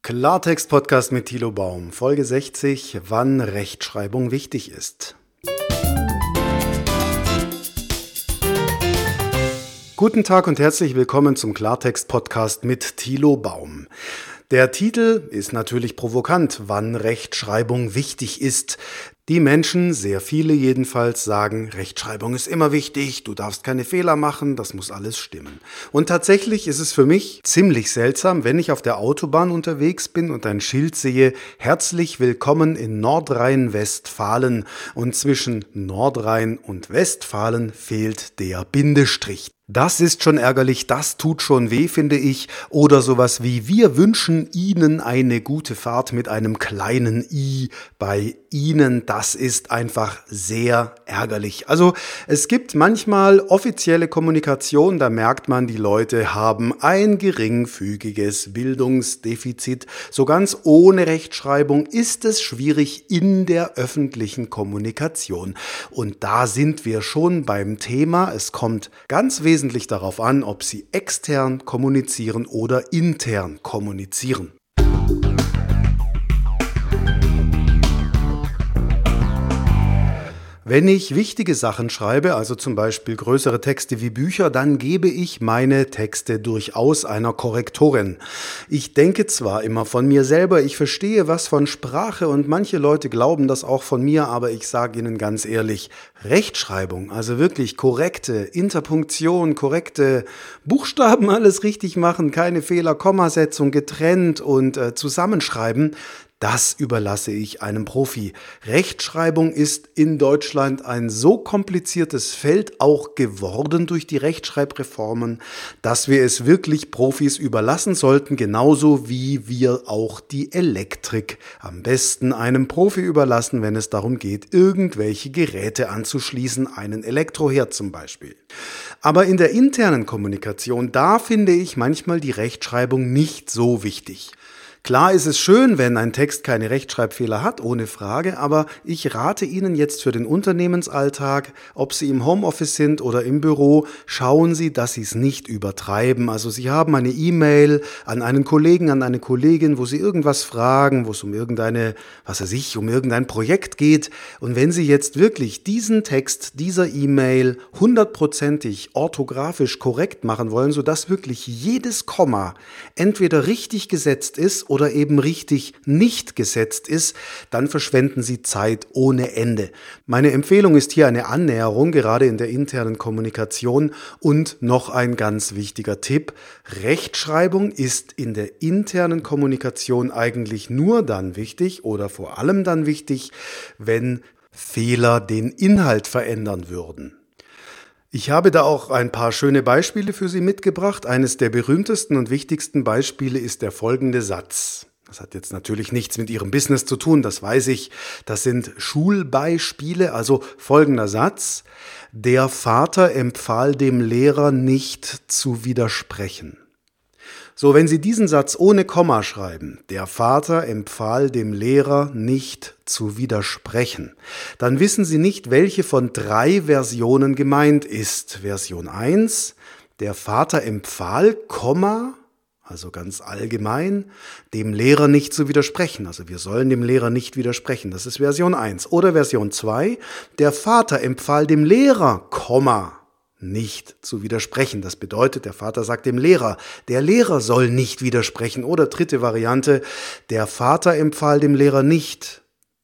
Klartext-Podcast mit Thilo Baum, Folge 60, wann Rechtschreibung wichtig ist. Guten Tag und herzlich willkommen zum Klartext-Podcast mit Thilo Baum. Der Titel ist natürlich provokant, wann Rechtschreibung wichtig ist. Die Menschen, sehr viele jedenfalls, sagen, Rechtschreibung ist immer wichtig, du darfst keine Fehler machen, das muss alles stimmen. Und tatsächlich ist es für mich ziemlich seltsam, wenn ich auf der Autobahn unterwegs bin und ein Schild sehe, herzlich willkommen in Nordrhein-Westfalen, und zwischen Nordrhein und Westfalen fehlt der Bindestrich. Das ist schon ärgerlich, das tut schon weh, finde ich. Oder sowas wie, wir wünschen Ihnen eine gute Fahrt mit einem kleinen i bei Ihnen. Das ist einfach sehr ärgerlich. Also es gibt manchmal offizielle Kommunikation, da merkt man, die Leute haben ein geringfügiges Bildungsdefizit. So ganz ohne Rechtschreibung ist es schwierig in der öffentlichen Kommunikation. Und da sind wir schon beim Thema. Es kommt ganz wesentlich darauf an, ob Sie extern kommunizieren oder intern kommunizieren. Wenn ich wichtige Sachen schreibe, also zum Beispiel größere Texte wie Bücher, dann gebe ich meine Texte durchaus einer Korrektorin. Ich denke zwar immer von mir selber, ich verstehe was von Sprache und manche Leute glauben das auch von mir, aber ich sage Ihnen ganz ehrlich, Rechtschreibung, also wirklich korrekte Interpunktion, korrekte Buchstaben, alles richtig machen, keine Fehler, Kommasetzung getrennt und zusammenschreiben, das überlasse ich einem Profi. Rechtschreibung ist in Deutschland ein so kompliziertes Feld auch geworden durch die Rechtschreibreformen, dass wir es wirklich Profis überlassen sollten, genauso wie wir auch die Elektrik am besten einem Profi überlassen, wenn es darum geht, irgendwelche Geräte anzuschließen, einen Elektroherd zum Beispiel. Aber in der internen Kommunikation, da finde ich manchmal die Rechtschreibung nicht so wichtig. Klar ist es schön, wenn ein Text keine Rechtschreibfehler hat, ohne Frage, aber ich rate Ihnen jetzt für den Unternehmensalltag, ob Sie im Homeoffice sind oder im Büro, schauen Sie, dass Sie es nicht übertreiben. Also Sie haben eine E-Mail an einen Kollegen, an eine Kollegin, wo Sie irgendwas fragen, wo es um um irgendein Projekt geht. Und wenn Sie jetzt wirklich diesen Text, dieser E-Mail 100%ig orthografisch korrekt machen wollen, sodass wirklich jedes Komma entweder richtig gesetzt ist oder eben richtig nicht gesetzt ist, dann verschwenden Sie Zeit ohne Ende. Meine Empfehlung ist hier eine Annäherung, gerade in der internen Kommunikation. Und noch ein ganz wichtiger Tipp: Rechtschreibung ist in der internen Kommunikation eigentlich nur dann wichtig oder vor allem dann wichtig, wenn Fehler den Inhalt verändern würden. Ich habe da auch ein paar schöne Beispiele für Sie mitgebracht. Eines der berühmtesten und wichtigsten Beispiele ist der folgende Satz. Das hat jetzt natürlich nichts mit Ihrem Business zu tun, das weiß ich. Das sind Schulbeispiele, also folgender Satz: Der Vater empfahl dem Lehrer nicht zu widersprechen. So, wenn Sie diesen Satz ohne Komma schreiben, der Vater empfahl dem Lehrer nicht zu widersprechen, dann wissen Sie nicht, welche von 3 Versionen gemeint ist. Version 1, der Vater empfahl, also ganz allgemein, dem Lehrer nicht zu widersprechen. Also wir sollen dem Lehrer nicht widersprechen. Das ist Version 1. Oder Version 2, der Vater empfahl dem Lehrer, nicht zu widersprechen. Das bedeutet, der Vater sagt dem Lehrer, der Lehrer soll nicht widersprechen. Oder dritte Variante, der Vater empfahl dem Lehrer nicht,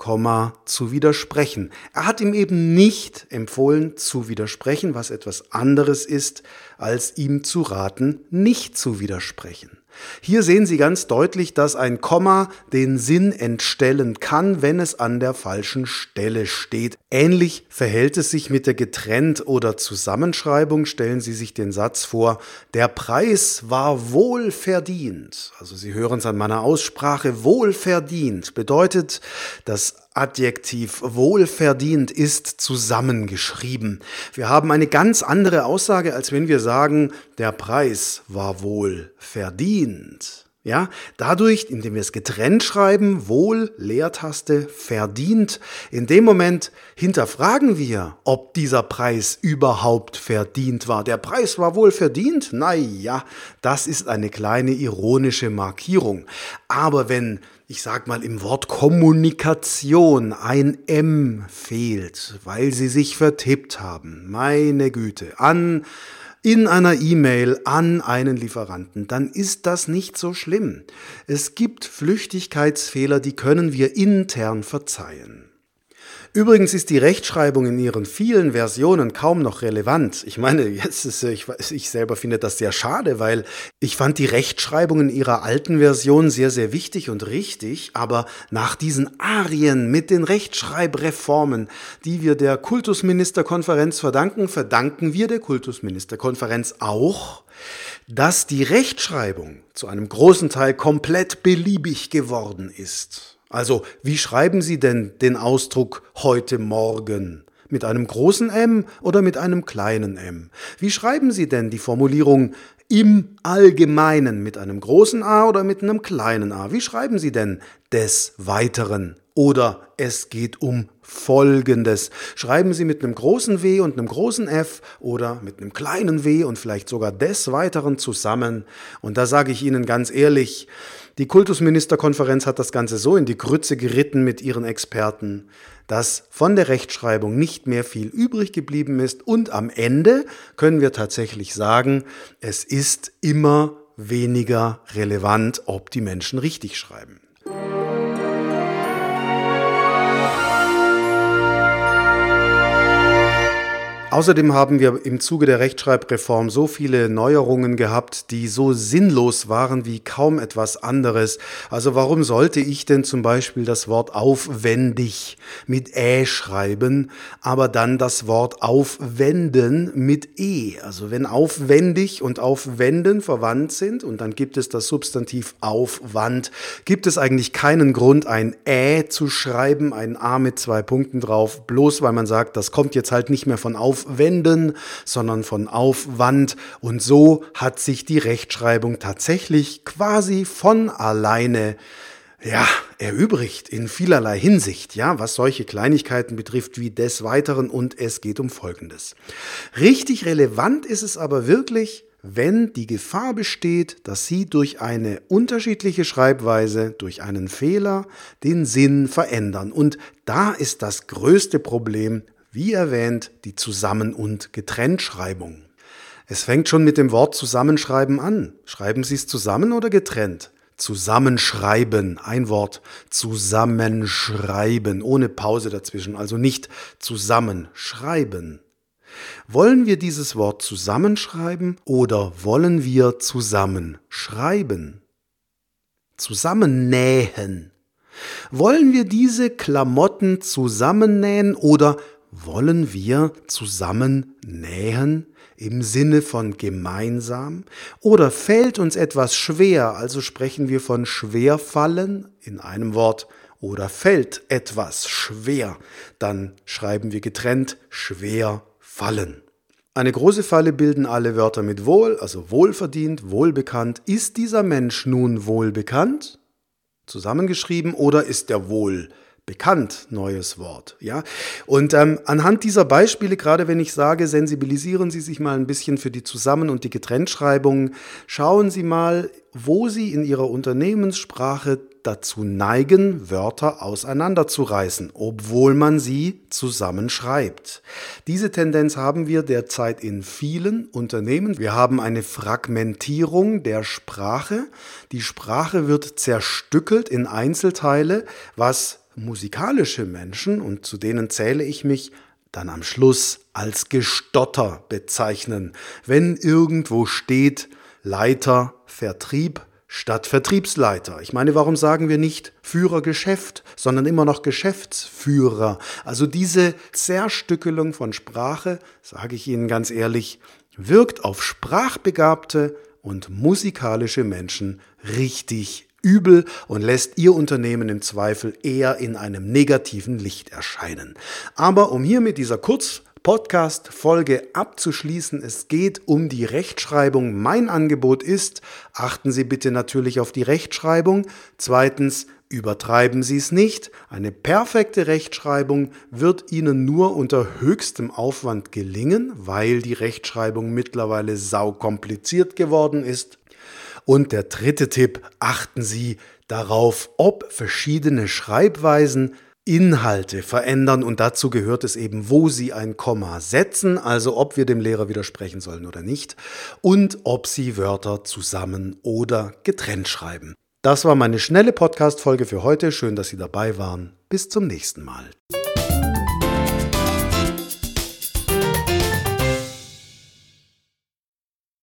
zu widersprechen. Er hat ihm eben nicht empfohlen zu widersprechen, was etwas anderes ist, als ihm zu raten, nicht zu widersprechen. Hier sehen Sie ganz deutlich, dass ein Komma den Sinn entstellen kann, wenn es an der falschen Stelle steht. Ähnlich verhält es sich mit der Getrennt- oder Zusammenschreibung. Stellen Sie sich den Satz vor, der Preis war wohl verdient. Also Sie hören es an meiner Aussprache, wohl verdient bedeutet, das Adjektiv wohlverdient ist zusammengeschrieben. Wir haben eine ganz andere Aussage, als wenn wir sagen, der Preis war wohl verdient. Ja, dadurch, indem wir es getrennt schreiben, wohl, Leertaste, verdient, in dem Moment hinterfragen wir, ob dieser Preis überhaupt verdient war. Der Preis war wohl verdient? Naja, das ist eine kleine ironische Markierung. Aber wenn, ich sag mal, im Wort Kommunikation ein M fehlt, weil Sie sich vertippt haben, meine Güte, in einer E-Mail an einen Lieferanten, dann ist das nicht so schlimm. Es gibt Flüchtigkeitsfehler, die können wir intern verzeihen. Übrigens ist die Rechtschreibung in ihren vielen Versionen kaum noch relevant. Ich meine, ich selber finde das sehr schade, weil ich fand die Rechtschreibung in ihrer alten Version sehr, sehr wichtig und richtig. Aber nach diesen Arien mit den Rechtschreibreformen, die wir der Kultusministerkonferenz verdanken wir der Kultusministerkonferenz auch, dass die Rechtschreibung zu einem großen Teil komplett beliebig geworden ist. Also, wie schreiben Sie denn den Ausdruck heute Morgen? Mit einem großen M oder mit einem kleinen M? Wie schreiben Sie denn die Formulierung im Allgemeinen mit einem großen A oder mit einem kleinen A? Wie schreiben Sie denn des Weiteren? Oder es geht um Folgendes. Schreiben Sie mit einem großen W und einem großen F oder mit einem kleinen W und vielleicht sogar des Weiteren zusammen. Und da sage ich Ihnen ganz ehrlich, die Kultusministerkonferenz hat das Ganze so in die Grütze geritten mit ihren Experten, dass von der Rechtschreibung nicht mehr viel übrig geblieben ist. Und am Ende können wir tatsächlich sagen, es ist immer weniger relevant, ob die Menschen richtig schreiben. Außerdem haben wir im Zuge der Rechtschreibreform so viele Neuerungen gehabt, die so sinnlos waren wie kaum etwas anderes. Also warum sollte ich denn zum Beispiel das Wort aufwendig mit Ä schreiben, aber dann das Wort aufwenden mit E? Also wenn aufwendig und aufwenden verwandt sind und dann gibt es das Substantiv Aufwand, gibt es eigentlich keinen Grund, ein Ä zu schreiben, ein A mit 2 Punkten drauf, bloß weil man sagt, das kommt jetzt halt nicht mehr von aufwenden, sondern von Aufwand. Und so hat sich die Rechtschreibung tatsächlich quasi von alleine erübrigt in vielerlei Hinsicht, was solche Kleinigkeiten betrifft wie des Weiteren, und es geht um Folgendes. Richtig relevant ist es aber wirklich, wenn die Gefahr besteht, dass Sie durch eine unterschiedliche Schreibweise, durch einen Fehler, den Sinn verändern. Und da ist das größte Problem, wie erwähnt, die Zusammen- und Getrenntschreibung. Es fängt schon mit dem Wort Zusammenschreiben an. Schreiben Sie es zusammen oder getrennt? Zusammenschreiben, ein Wort. Zusammenschreiben, ohne Pause dazwischen, also nicht zusammenschreiben. Wollen wir dieses Wort zusammenschreiben oder wollen wir zusammenschreiben? Zusammennähen. Wollen wir diese Klamotten zusammennähen oder wollen wir zusammen nähen im Sinne von gemeinsam? Oder fällt uns etwas schwer, also sprechen wir von schwerfallen in einem Wort, oder fällt etwas schwer, dann schreiben wir getrennt schwer fallen. Eine große Falle bilden alle Wörter mit wohl, also wohlverdient, wohlbekannt. Ist dieser Mensch nun wohlbekannt? Zusammengeschrieben, oder ist er wohl bekannt, neues Wort, Und anhand dieser Beispiele, gerade wenn ich sage, sensibilisieren Sie sich mal ein bisschen für die Zusammen- und die Getrenntschreibung, schauen Sie mal, wo Sie in Ihrer Unternehmenssprache dazu neigen, Wörter auseinanderzureißen, obwohl man sie zusammenschreibt. Diese Tendenz haben wir derzeit in vielen Unternehmen. Wir haben eine Fragmentierung der Sprache. Die Sprache wird zerstückelt in Einzelteile, was musikalische Menschen, und zu denen zähle ich mich, dann am Schluss als Gestotter bezeichnen, wenn irgendwo steht Leiter Vertrieb statt Vertriebsleiter. Ich meine, warum sagen wir nicht Führer Geschäft, sondern immer noch Geschäftsführer? Also diese Zerstückelung von Sprache, sage ich Ihnen ganz ehrlich, wirkt auf sprachbegabte und musikalische Menschen richtig übel und lässt Ihr Unternehmen im Zweifel eher in einem negativen Licht erscheinen. Aber um hier mit dieser Podcast-Folge abzuschließen. Es geht um die Rechtschreibung. Mein Angebot ist, achten Sie bitte natürlich auf die Rechtschreibung. Zweitens, übertreiben Sie es nicht. Eine perfekte Rechtschreibung wird Ihnen nur unter höchstem Aufwand gelingen, weil die Rechtschreibung mittlerweile saukompliziert geworden ist. Und der dritte Tipp, achten Sie darauf, ob verschiedene Schreibweisen Inhalte verändern, und dazu gehört es eben, wo Sie ein Komma setzen, also ob wir dem Lehrer widersprechen sollen oder nicht, und ob Sie Wörter zusammen oder getrennt schreiben. Das war meine schnelle Podcast-Folge für heute. Schön, dass Sie dabei waren. Bis zum nächsten Mal.